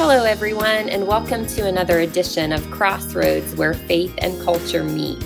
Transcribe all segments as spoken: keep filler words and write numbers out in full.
Hello, everyone, and welcome to another edition of Crossroads, where faith and culture meet.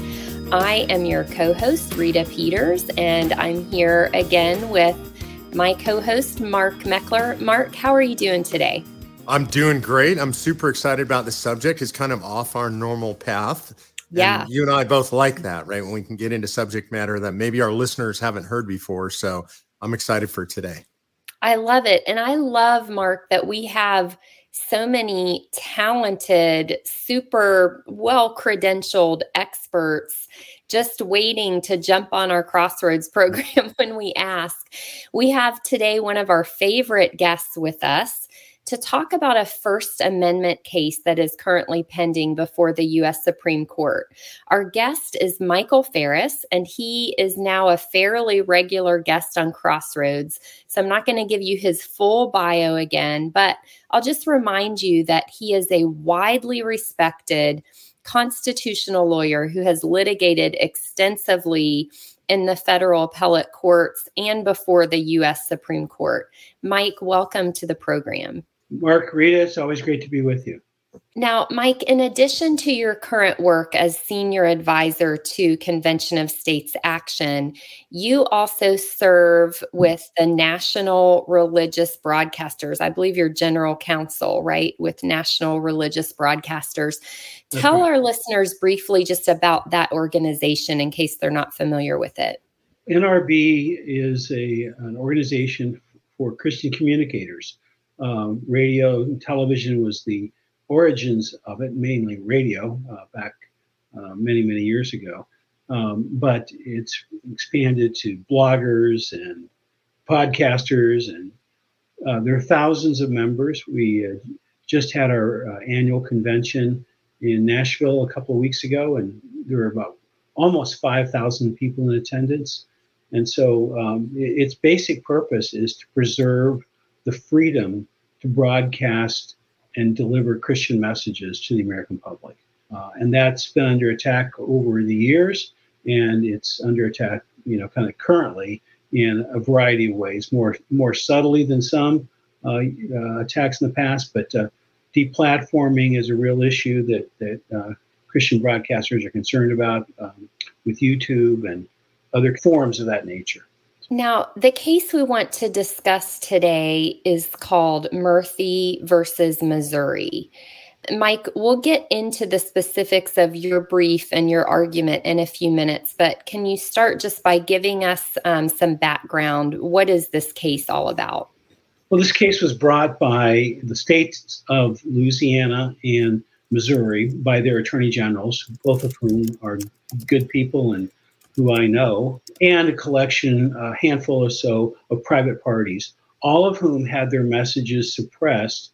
I am your co-host, Rita Peters, and I'm here again with my co-host, Mark Meckler. Mark, how are you doing today? I'm doing great. I'm super excited about the subject. It's kind of off our normal path. Yeah. And you and I both like that, right? When we can get into subject matter that maybe our listeners haven't heard before. So I'm excited for today. I love it. And I love, Mark, that we have so many talented, super well-credentialed experts just waiting to jump on our Crossroads program when we ask. We have today one of our favorite guests with us to talk about a First Amendment case that is currently pending before the U S Supreme Court. Our guest is Michael Farris, and he is now a fairly regular guest on Crossroads. So I'm not going to give you his full bio again, but I'll just remind you that he is a widely respected constitutional lawyer who has litigated extensively in the federal appellate courts and before the U S Supreme Court. Mike, welcome to the program. Mark, Rita, it's always great to be with you. Now, Mike, in addition to your current work as senior advisor to Convention of States Action, you also serve with the National Religious Broadcasters. I believe you're general counsel, right, with National Religious Broadcasters. Tell our listeners briefly just about that organization in case they're not familiar with it. N R B is a an organization for Christian communicators. Um, radio and television was the origins of it, mainly radio, uh, back uh, many, many years ago. Um, but it's expanded to bloggers and podcasters, and uh, there are thousands of members. We uh, just had our uh, annual convention in Nashville a couple of weeks ago, and there were about almost five thousand people in attendance. And so um, its basic purpose is to preserve the freedom to broadcast and deliver Christian messages to the American public. Uh, and that's been under attack over the years, and it's under attack, you know, kind of currently in a variety of ways, more more subtly than some uh, uh, attacks in the past, but uh, deplatforming is a real issue that, that uh, Christian broadcasters are concerned about um, with YouTube and other forms of that nature. Now, the case we want to discuss today is called Murthy versus Missouri. Mike, we'll get into the specifics of your brief and your argument in a few minutes, but can you start just by giving us um, some background? What is this case all about? Well, this case was brought by the states of Louisiana and Missouri by their attorney generals, both of whom are good people and who I know, and a collection, a handful or so of private parties, all of whom had their messages suppressed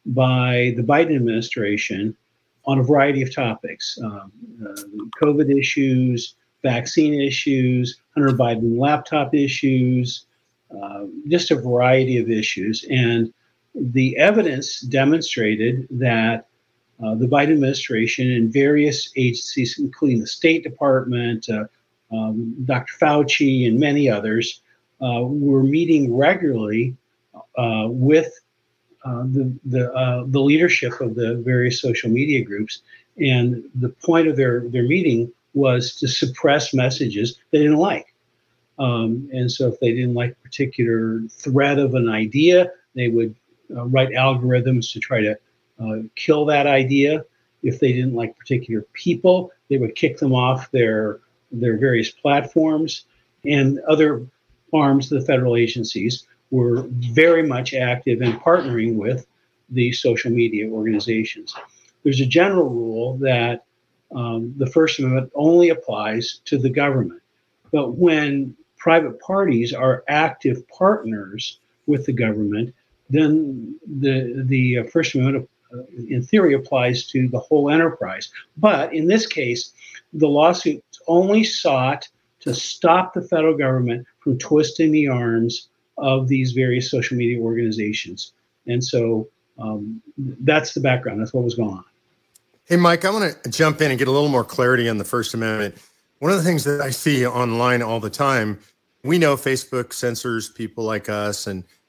by the Biden administration on a variety of topics, um, uh, COVID issues, vaccine issues, Hunter Biden laptop issues, uh, just a variety of issues. And the evidence demonstrated that uh, the Biden administration and various agencies, including the State Department, uh, Um, Doctor Fauci and many others uh, were meeting regularly uh, with uh, the the, uh, the leadership of the various social media groups, and the point of their their meeting was to suppress messages they didn't like. Um, and so, if they didn't like a particular thread of an idea, they would uh, write algorithms to try to uh, kill that idea. If they didn't like particular people, they would kick them off their their various platforms, and other arms of the federal agencies were very much active in partnering with the social media organizations. There's a general rule that um, the First Amendment only applies to the government, but when private parties are active partners with the government, then the, the First Amendment uh, in theory applies to the whole enterprise. But in this case, the lawsuit only sought to stop the federal government from twisting the arms of these various social media organizations. And so um, that's the background. That's what was going on. Hey, Mike, I want to jump in and get a little more clarity on the First Amendment. One of the things that I see online all the time, we know Facebook censors people like us, and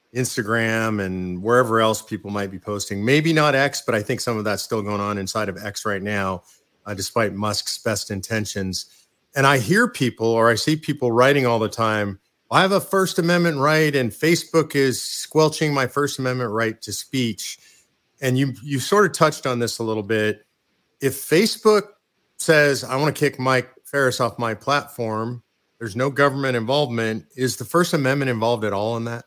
Instagram and wherever else people might be posting. Maybe not X, but I think some of that's still going on inside of X right now, uh, despite Musk's best intentions. And I hear people, or I see people writing all the time, I have a First Amendment right, and Facebook is squelching my First Amendment right to speech. And you you sort of touched on this a little bit. If Facebook says, I want to kick Mike Farris off my platform, there's no government involvement, is the First Amendment involved at all in that?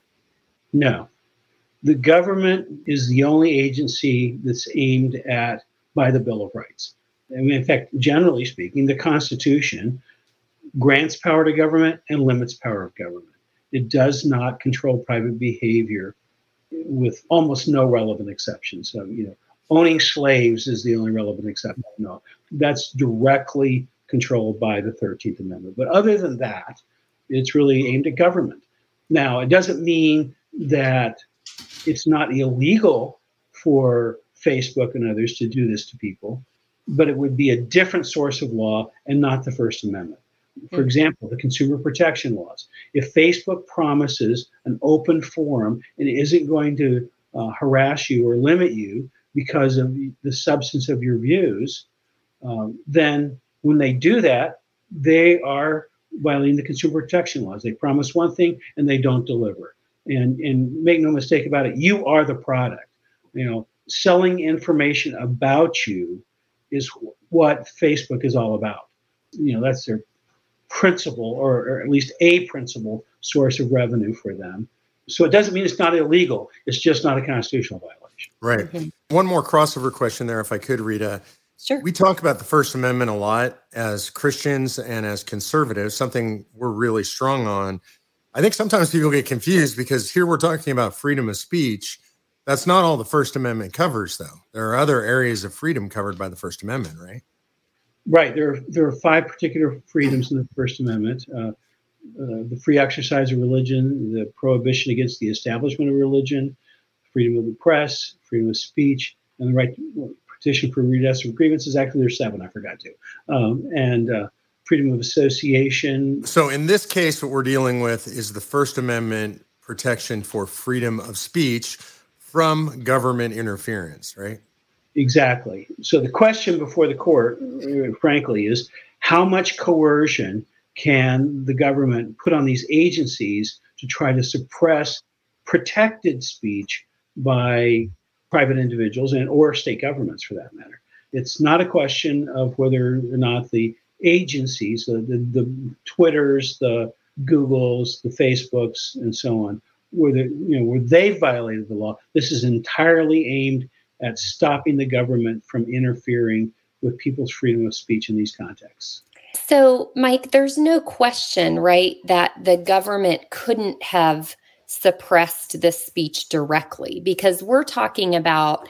No. The government is the only agency that's aimed at by the Bill of Rights. I mean, in fact, generally speaking, the Constitution grants power to government and limits power of government. It does not control private behavior with almost no relevant exceptions. So, you know, owning slaves is the only relevant exception. No, that's directly controlled by the thirteenth Amendment. But other than that, it's really aimed at government. Now, it doesn't mean that it's not illegal for Facebook and others to do this to people, but it would be a different source of law and not the First Amendment. For example, the consumer protection laws. If Facebook promises an open forum and isn't going to uh, harass you or limit you because of the substance of your views, um, then when they do that, they are violating the consumer protection laws. They promise one thing and they don't deliver. And, and make no mistake about it, you are the product. You know, selling information about you is what Facebook is all about. You know, that's their principal, or, or at least a principal source of revenue for them. So it doesn't mean it's not illegal. It's just not a constitutional violation. Right. Mm-hmm. One more crossover question there, if I could, Rita. Sure. We talk about the First Amendment a lot as Christians and as conservatives, something we're really strong on. I think sometimes people get confused because here we're talking about freedom of speech. That's not all the First Amendment covers, though. There are other areas of freedom covered by the First Amendment, right? Right. There are, there are five particular freedoms in the First Amendment. Uh, uh, the free exercise of religion, the prohibition against the establishment of religion, freedom of the press, freedom of speech, and the right to petition for redress of grievances. Actually, there's seven. I forgot to. Um, and uh, freedom of association. So in this case, what we're dealing with is the First Amendment protection for freedom of speech from government interference, right? Exactly. So the question before the court, frankly, is how much coercion can the government put on these agencies to try to suppress protected speech by private individuals and or state governments, for that matter? It's not a question of whether or not the agencies, the, the, the Twitters, the Googles, the Facebooks, and so on, where the, you know, where they've violated the law. This is entirely aimed at stopping the government from interfering with people's freedom of speech in these contexts. So, Mike, there's no question, right, that the government couldn't have suppressed this speech directly, because we're talking about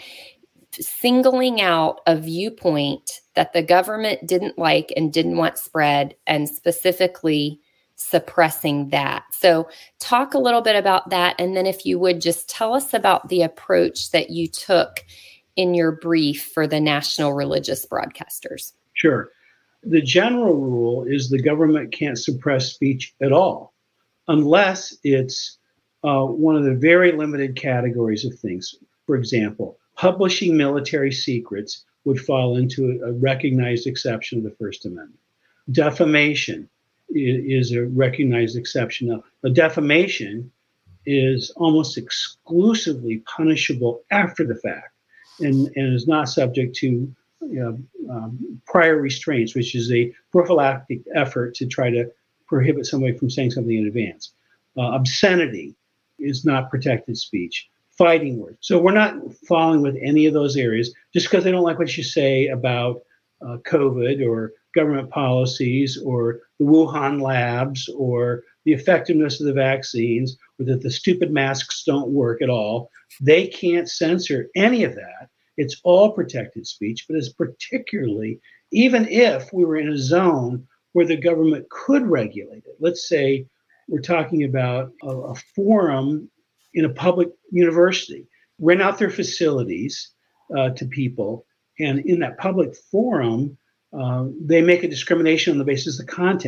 singling out a viewpoint that the government didn't like and didn't want spread, and specifically suppressing that. So talk a little bit about that. And then if you would just tell us about the approach that you took in your brief for the national religious broadcasters. Sure. The general rule is the government can't suppress speech at all, unless it's uh, one of the very limited categories of things. For example, publishing military secrets would fall into a recognized exception of the First Amendment. Defamation is a recognized exception. Now, the defamation is almost exclusively punishable after the fact, and, and is not subject to you know, um, prior restraints, which is a prophylactic effort to try to prohibit somebody from saying something in advance. Uh, obscenity is not protected speech. Fighting words. So we're not falling with any of those areas just because they don't like what you say about uh, COVID or government policies or the Wuhan labs or the effectiveness of the vaccines, or that the stupid masks don't work at all. They can't censor any of that. It's all protected speech, but it's particularly, even if we were in a zone where the government could regulate it. Let's say we're talking about a, a forum in a public university, rent out their facilities uh, to people, and in that public forum, uh, they make a discrimination on the basis of content.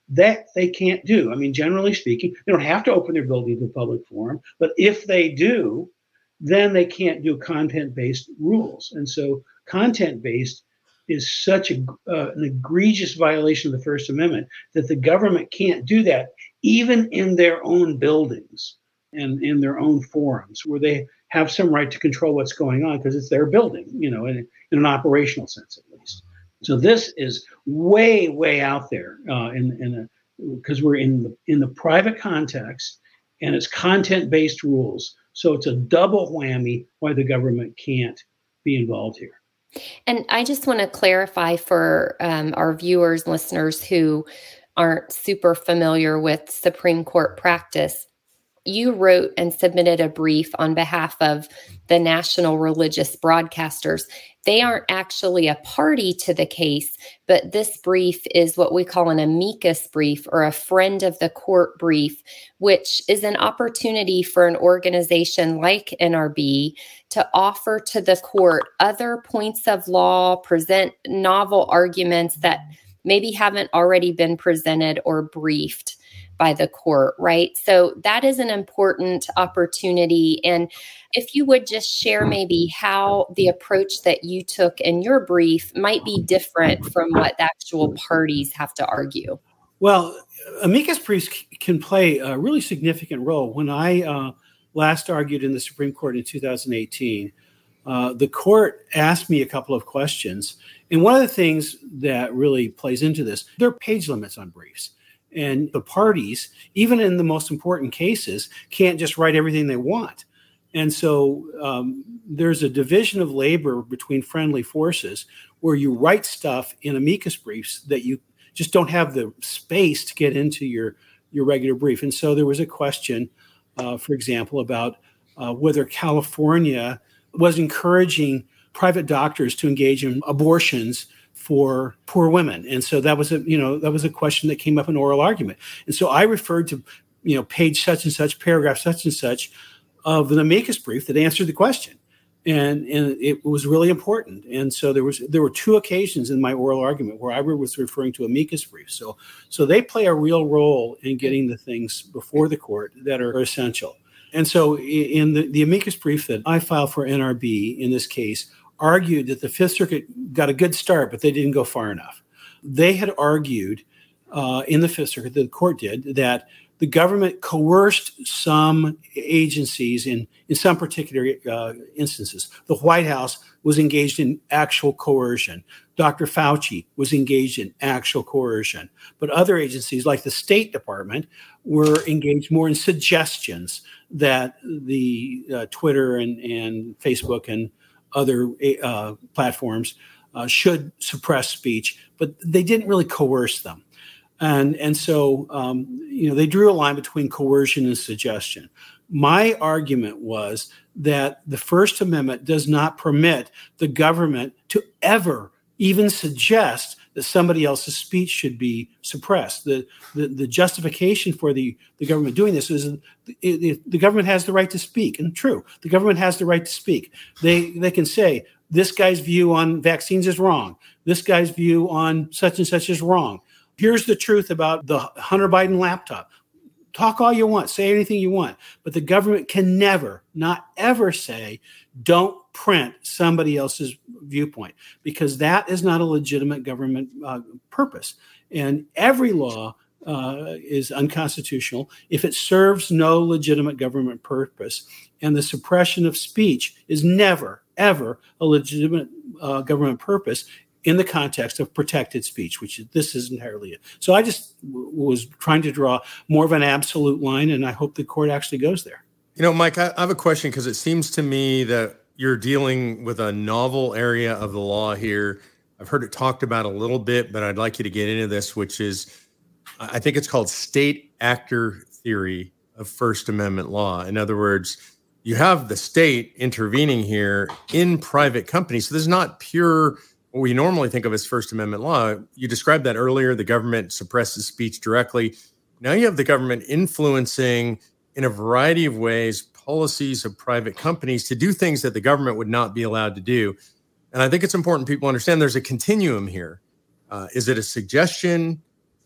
that they can't do. I mean, generally speaking, they don't have to open their building to public forum, but if they do, then they can't do content-based rules. And so content-based is such a, uh, an egregious violation of the First Amendment that the government can't do that, even in their own buildings and in their own forums, where they have some right to control what's going on because it's their building, you know, in, in an operational sense at least. So this is way, way out there uh, in, in a, because we're in the in the private context, and it's content-based rules. So it's a double whammy why the government can't be involved here. And I just want to clarify for um, our viewers, listeners who aren't super familiar with Supreme Court practice. You wrote and submitted a brief on behalf of the National Religious Broadcasters. They aren't actually a party to the case, but this brief is what we call an amicus brief or a friend of the court brief, which is an opportunity for an organization like N R B to offer to the court other points of law, present novel arguments that maybe haven't already been presented or briefed by the court, right? So that is an important opportunity. And if you would just share maybe how the approach that you took in your brief might be different from what the actual parties have to argue. Well, amicus briefs can play a really significant role. When I uh, last argued in the Supreme Court in two thousand eighteen, uh, the court asked me a couple of questions. And one of the things that really plays into this, there are page limits on briefs. And the parties, even in the most important cases, can't just write everything they want. And so um, there's a division of labor between friendly forces where you write stuff in amicus briefs that you just don't have the space to get into your, your regular brief. And so there was a question, uh, for example, about uh, whether California was encouraging private doctors to engage in abortions for poor women. And so that was a, you know, that was a question that came up in oral argument. And so I referred to, you know, page such and such, paragraph such and such of the amicus brief that answered the question. And, and it was really important. And so there was, there were two occasions in my oral argument where I was referring to amicus briefs. So, so they play a real role in getting the things before the court that are essential. And so in the, the amicus brief that I filed for N R B in this case, argued that the Fifth Circuit got a good start, but they didn't go far enough. They had argued uh, in the Fifth Circuit, the court did, that the government coerced some agencies in, in some particular uh, instances. The White House was engaged in actual coercion. Doctor Fauci was engaged in actual coercion. But other agencies, like the State Department, were engaged more in suggestions that the uh, Twitter and, and Facebook and other uh, platforms uh, should suppress speech, but they didn't really coerce them. And and so, um, you know, they drew a line between coercion and suggestion. My argument was that the First Amendment does not permit the government to ever even suggest that somebody else's speech should be suppressed. The the, the justification for the, the government doing this is the, the government has the right to speak. And true, the government has the right to speak. They they can say, this guy's view on vaccines is wrong. This guy's view on such and such is wrong. Here's the truth about the Hunter Biden laptop. Talk all you want, say anything you want, but the government can never, not ever say, don't print somebody else's viewpoint, because that is not a legitimate government uh, purpose. And every law uh, is unconstitutional if it serves no legitimate government purpose. And the suppression of speech is never, ever a legitimate uh, government purpose in the context of protected speech, which this is entirely it. So I just w- was trying to draw more of an absolute line, and I hope the court actually goes there. You know, Mike, I, I have a question, because it seems to me that you're dealing with a novel area of the law here. I've heard it talked about a little bit, but I'd like you to get into this, which is, I think it's called state actor theory of First Amendment law. In other words, you have the state intervening here in private companies. So this is not pure what we normally think of as First Amendment law. You described that earlier. The government suppresses speech directly. Now you have the government influencing in a variety of ways policies of private companies to do things that the government would not be allowed to do. And I think it's important people understand there's a continuum here. Uh, is it a suggestion?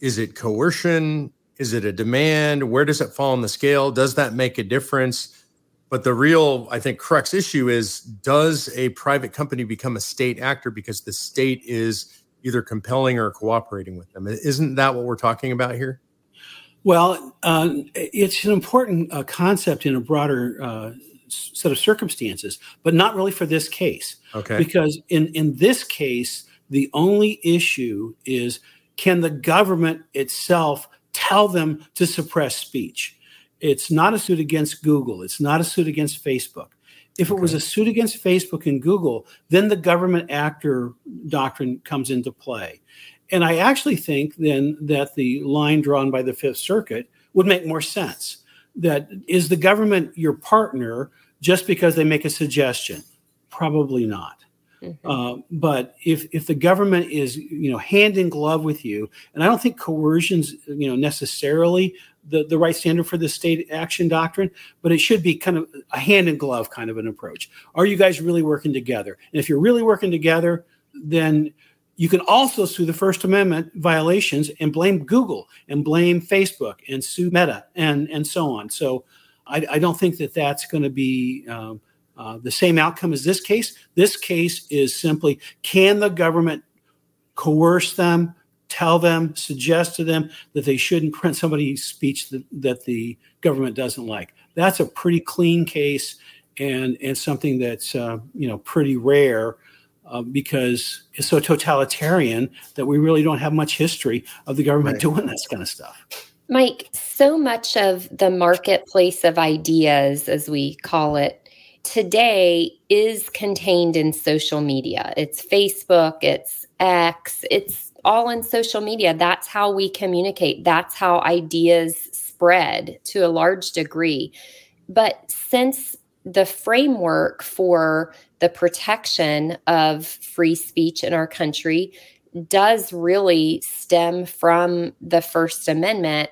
Is it coercion? Is it a demand? Where does it fall on the scale? Does that make a difference? But the real, I think, crux issue is, does a private company become a state actor because the state is either compelling or cooperating with them? Isn't that what we're talking about here? Well, uh, it's an important uh, concept in a broader uh, set of circumstances, but not really for this case. Okay. Because in, in this case, the only issue is, can the government itself tell them to suppress speech? It's not a suit against Google. It's not a suit against Facebook. If it okay. was a suit against Facebook and Google, then the government actor doctrine comes into play. And I actually think then that the line drawn by the Fifth Circuit would make more sense. That is the government your partner just because they make a suggestion? Probably not. Mm-hmm. Uh, but if if the government is, you know, hand in glove with you, and I don't think coercion's, you know, necessarily the, the right standard for the state action doctrine, but it should be kind of a hand in glove kind of an approach. Are you guys really working together? And if you're really working together, then you can also sue the First Amendment violations and blame Google and blame Facebook and sue Meta and, and so on. So I, I don't think that that's going to be um, uh, the same outcome as this case. This case is simply, can the government coerce them, tell them, suggest to them that they shouldn't print somebody's speech that, that the government doesn't like? That's a pretty clean case and, and something that's uh, you know pretty rare. Uh, because it's so totalitarian that we really don't have much history of the government right. doing this kind of stuff. Mike, so much of the marketplace of ideas, as we call it, today is contained in social media. It's Facebook, it's X, it's all in social media. That's how we communicate. That's how ideas spread to a large degree. But since the framework for the protection of free speech in our country does really stem from the First Amendment,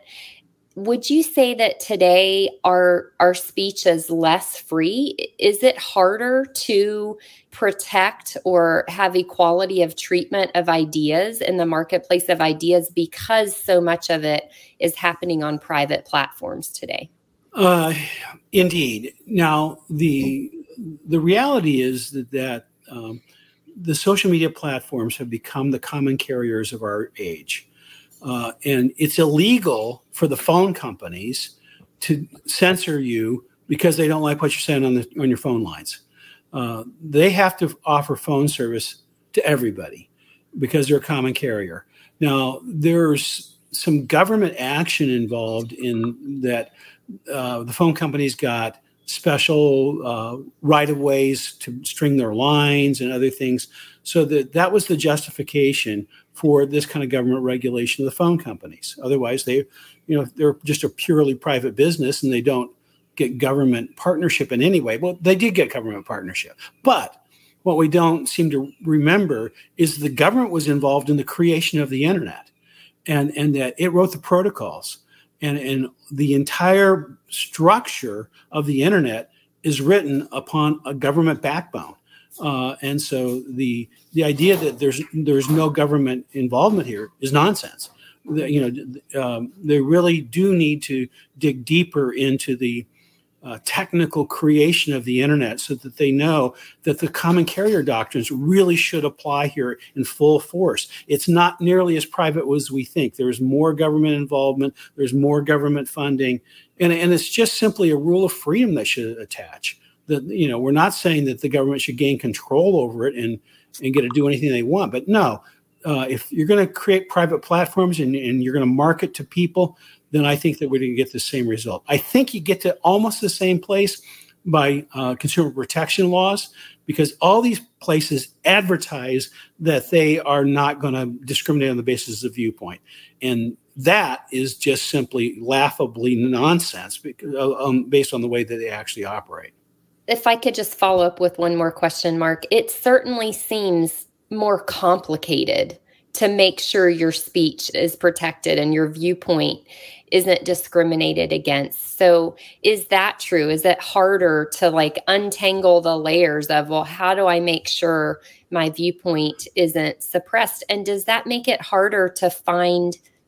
would you say that today our our speech is less free? Is it harder to protect or have equality of treatment of ideas in the marketplace of ideas because so much of it is happening on private platforms today? Uh, indeed. Now, the the reality is that, that um, the social media platforms have become the common carriers of our age. Uh, and it's illegal for the phone companies to censor you because they don't like what you're saying on the on your phone lines. Uh, they have to offer phone service to everybody because they're a common carrier. Now, there's some government action involved in that. Uh, the phone companies got special uh, right-of-ways to string their lines and other things. So that that was the justification for this kind of government regulation of the phone companies. Otherwise, they, you know, they're just a purely private business and they don't get government partnership in any way. Well, they did get government partnership. But what we don't seem to remember is the government was involved in the creation of the internet and, and that it wrote the protocols. And, and the entire structure of the internet is written upon a government backbone. Uh, and so the the idea that there's there's no government involvement here is nonsense. The, you know, um, they really do need to dig deeper into the uh, technical creation of the internet so that they know that the common carrier doctrines really should apply here in full force. It's not nearly as private as we think. There's more government involvement. There's more government funding. And, and it's just simply a rule of freedom that should attach. That, you know, we're not saying that the government should gain control over it and, and get to do anything they want. But no, uh, if you're going to create private platforms and, and you're going to market to people, then I think that we're going to get the same result. I think you get to almost the same place by uh, consumer protection laws, because all these places advertise that they are not going to discriminate on the basis of viewpoint. And that is just simply laughably nonsense because, um, based on the way that they actually operate. If I could just follow up with one more question, Mark, it certainly seems more complicated to make sure your speech is protected and your viewpoint isn't discriminated against. So is that true? Is it harder to like untangle the layers of, well, how do I make sure my viewpoint isn't suppressed? And does that make it harder to find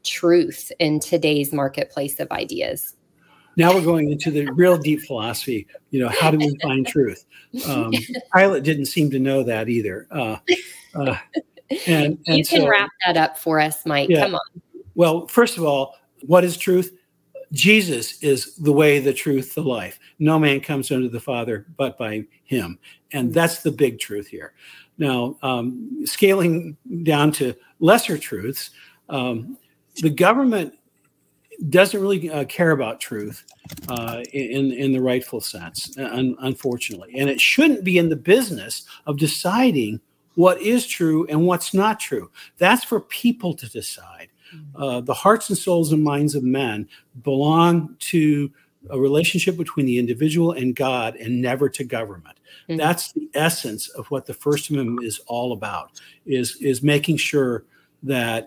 truth in today's marketplace of ideas? Now we're going into the real deep philosophy. You know, how do we find truth? Um, Pilate didn't seem to know that either. Uh, uh, and, and you can so, wrap that up for us, Mike. Yeah. Come on. Well, first of all, what is truth? Jesus is the way, the truth, the life. No man comes unto the Father but by him. And that's the big truth here. Now, um, scaling down to lesser truths, um, the government doesn't really uh, care about truth uh, in, in the rightful sense, un- unfortunately. And it shouldn't be in the business of deciding what is true and what's not true. That's for people to decide. Uh, the hearts and souls and minds of men belong to a relationship between the individual and God and never to government. Mm-hmm. That's the essence of what the First Amendment is all about, is, is making sure that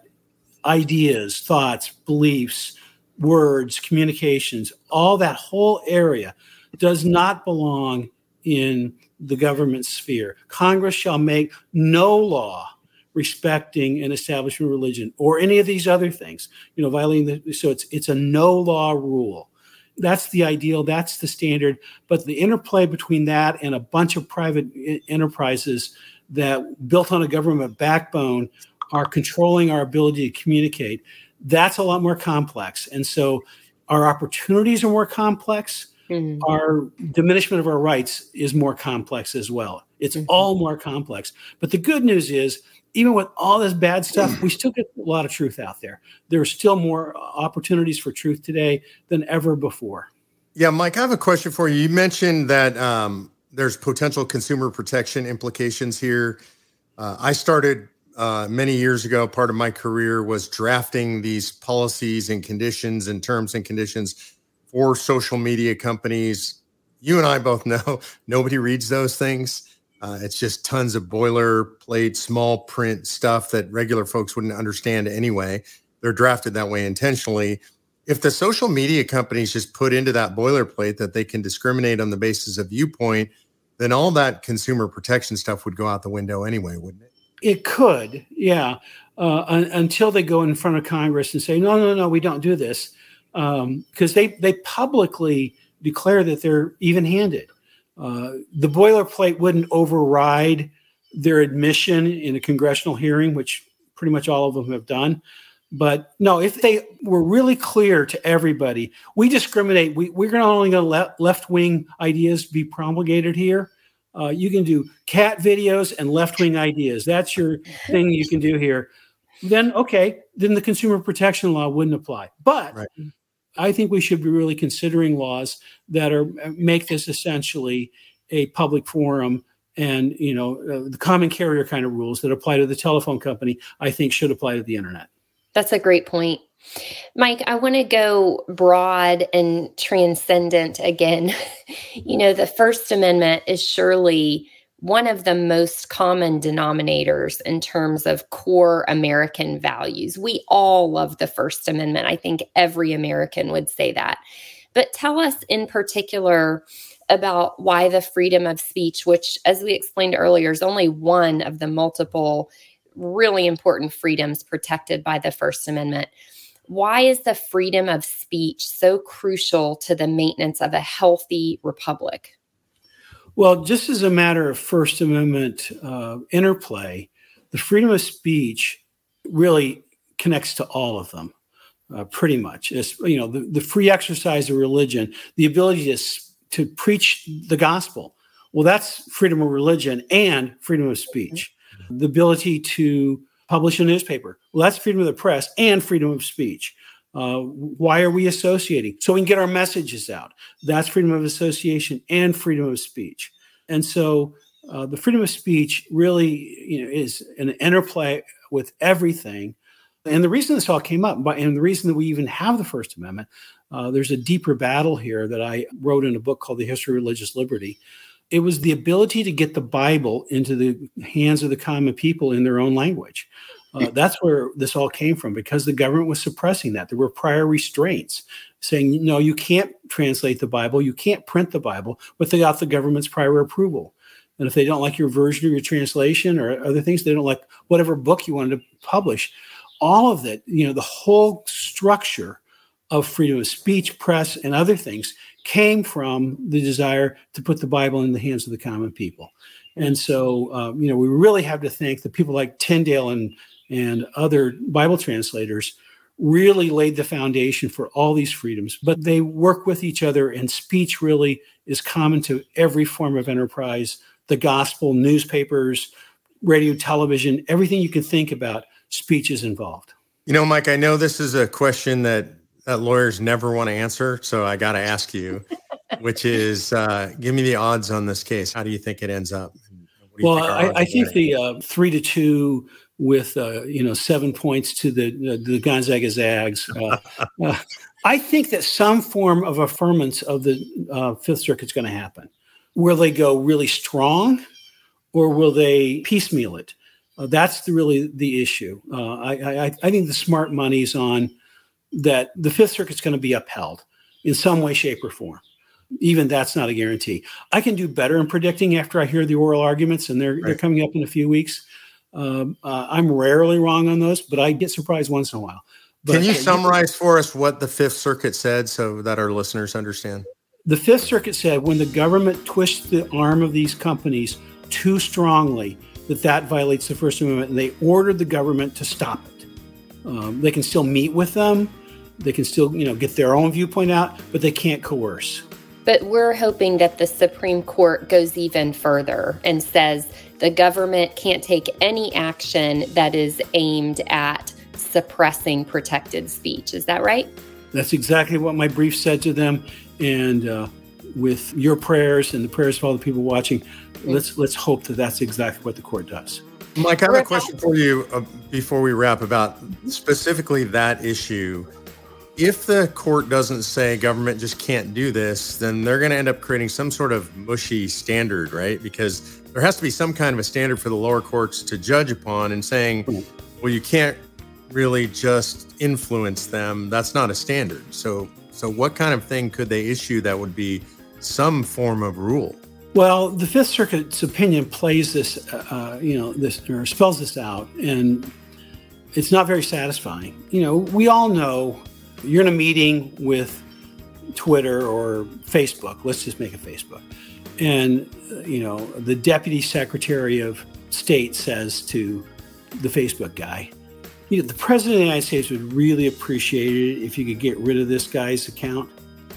ideas, thoughts, beliefs, words, communications, all that whole area does not belong in the government sphere. Congress shall make no law respecting an establishment religion or any of these other things, you know, violating the, so it's it's a no law rule. That's the ideal, that's the standard. But the interplay between that and a bunch of private enterprises that built on a government backbone are controlling our ability to communicate, that's a lot more complex. And so our opportunities are more complex. Mm-hmm. Our diminishment of our rights is more complex as well. It's mm-hmm. all more complex. But the good news is, even with all this bad stuff, we still get a lot of truth out there. There are still more opportunities for truth today than ever before. Yeah, Mike, I have a question for you. You mentioned that um, there's potential consumer protection implications here. Uh, I started uh, many years ago, part of my career was drafting these policies and conditions and terms and conditions for social media companies. You and I both know nobody reads those things. Uh, it's just tons of boilerplate, small print stuff that regular folks wouldn't understand anyway. They're drafted that way intentionally. If the social media companies just put into that boilerplate that they can discriminate on the basis of viewpoint, then all that consumer protection stuff would go out the window anyway, wouldn't it? It could, yeah, uh, un- until they go in front of Congress and say, no, no, no, we don't do this, because um, they, they publicly declare that they're even-handed. Uh, the boilerplate wouldn't override their admission in a congressional hearing, which pretty much all of them have done. But no, if they were really clear to everybody, we discriminate. We, we're not only going to let left-wing ideas be promulgated here. Uh, you can do cat videos and left-wing ideas. That's your thing you can do here. Then, okay, then the consumer protection law wouldn't apply. But right. I think we should be really considering laws that are make this essentially a public forum, and you know uh, the common carrier kind of rules that apply to the telephone company, I think should apply to the internet. That's a great point. Mike, I want to go broad and transcendent again. You know, the First Amendment is surely one of the most common denominators in terms of core American values. We all love the First Amendment. I think every American would say that. But tell us in particular about why the freedom of speech, which, as we explained earlier, is only one of the multiple really important freedoms protected by the First Amendment. Why is the freedom of speech so crucial to the maintenance of a healthy republic? Well, just as a matter of First Amendment uh, interplay, the freedom of speech really connects to all of them, uh, pretty much. It's, you know, the, the free exercise of religion, the ability to to preach the gospel. Well, that's freedom of religion and freedom of speech. The ability to publish a newspaper. Well, that's freedom of the press and freedom of speech. Uh, why are we associating? So we can get our messages out. That's freedom of association and freedom of speech. And so uh, the freedom of speech really, you know, is an interplay with everything. And the reason this all came up, and the reason that we even have the First Amendment, uh, there's a deeper battle here that I wrote in a book called The History of Religious Liberty. It was the ability to get the Bible into the hands of the common people in their own language. Uh, that's where this all came from, because the government was suppressing that. There were prior restraints saying, no, you can't translate the Bible, you can't print the Bible without the government's prior approval. And if they don't like your version or your translation or other things, they don't like whatever book you wanted to publish, all of that, you know, the whole structure of freedom of speech, press, and other things came from the desire to put the Bible in the hands of the common people. And so, um, you know, we really have to thank the people like Tyndale and, and other Bible translators really laid the foundation for all these freedoms, but they work with each other, and speech really is common to every form of enterprise, the gospel, newspapers, radio, television, everything you can think about, speech is involved. You know, Mike, I know this is a question that, that lawyers never want to answer, so I got to ask you, which is, uh, give me the odds on this case. How do you think it ends up? Well, I, I think the uh, three to two with, uh, you know, seven points to the uh, the Gonzaga Zags. Uh, uh, I think that some form of affirmance of the uh, Fifth Circuit is going to happen. Will they go really strong, or will they piecemeal it? Uh, that's the, really the issue. Uh, I, I, I think the smart money is on that the Fifth Circuit is going to be upheld in some way, shape, or form. Even that's not a guarantee. I can do better in predicting after I hear the oral arguments, and they're right. they're coming up in a few weeks. Um, uh, I'm rarely wrong on those, but I get surprised once in a while. But, can you uh, summarize for us what the Fifth Circuit said so that our listeners understand? The Fifth Circuit said when the government twists the arm of these companies too strongly, that that violates the First Amendment, and they ordered the government to stop it. Um, they can still meet with them. They can still, you know, get their own viewpoint out, but they can't coerce. But we're hoping that the Supreme Court goes even further and says the government can't take any action that is aimed at suppressing protected speech. Is that right? That's exactly what my brief said to them. And uh, with your prayers and the prayers of all the people watching, mm-hmm. let's let's hope that that's exactly what the court does. Mike, I have a question for you uh, before we wrap about specifically that issue. If the court doesn't say government just can't do this, then they're going to end up creating some sort of mushy standard, right? Because there has to be some kind of a standard for the lower courts to judge upon, and saying, well, you can't really just influence them. That's not a standard. So, so what kind of thing could they issue that would be some form of rule? Well, the Fifth Circuit's opinion plays this, uh, you know, this or spells this out, and it's not very satisfying. You know, we all know. You're in a meeting with Twitter or Facebook. Let's just make it Facebook. And, uh, you know, the Deputy Secretary of State says to the Facebook guy, you know, the President of the United States would really appreciate it if you could get rid of this guy's account.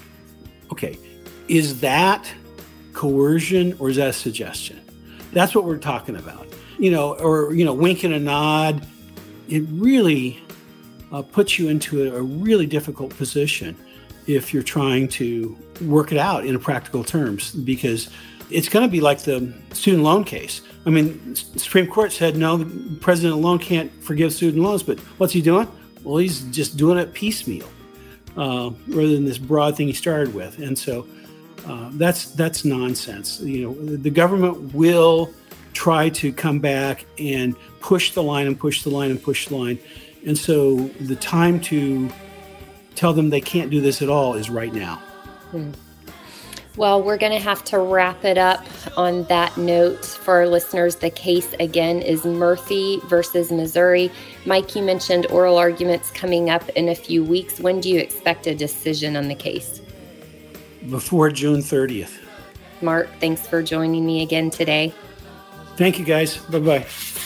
Okay. Is that coercion or is that a suggestion? That's what we're talking about. You know, or, you know, wink and a nod. It really... Uh, puts you into a, a really difficult position if you're trying to work it out in practical terms, because it's going to be like the student loan case. I mean, the Supreme Court said, no, the president alone can't forgive student loans, but what's he doing? Well, he's just doing it piecemeal uh, rather than this broad thing he started with. And so uh, that's that's nonsense. You know, the government will try to come back and push the line and push the line and push the line. And so the time to tell them they can't do this at all is right now. Hmm. Well, we're going to have to wrap it up on that note. For our listeners, the case again is Murphy versus Missouri. Mike, you mentioned oral arguments coming up in a few weeks. When do you expect a decision on the case? Before June thirtieth. Mark, thanks for joining me again today. Thank you, guys. Bye-bye.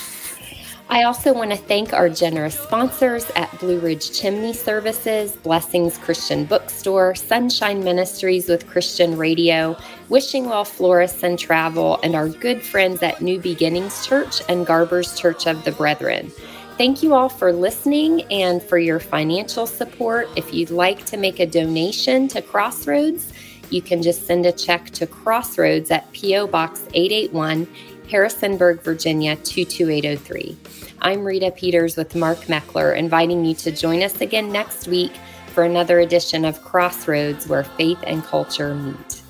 I also want to thank our generous sponsors at Blue Ridge Chimney Services, Blessings Christian Bookstore, Sunshine Ministries with Christian Radio, Wishing Well Florists and Travel, and our good friends at New Beginnings Church and Garber's Church of the Brethren. Thank you all for listening and for your financial support. If you'd like to make a donation to Crossroads, you can just send a check to Crossroads at P O Box eight eighty-one, Harrisonburg, Virginia two two eight oh three. I'm Rita Peters with Mark Meckler, inviting you to join us again next week for another edition of Crossroads, where faith and culture meet.